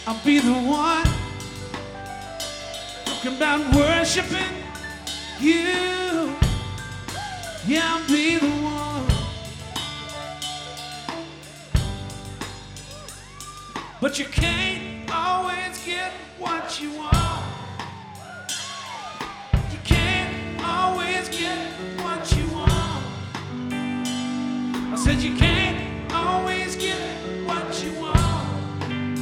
I'll be the one talking about worshiping you. Yeah, I'll be the one. But you can't always get what you want.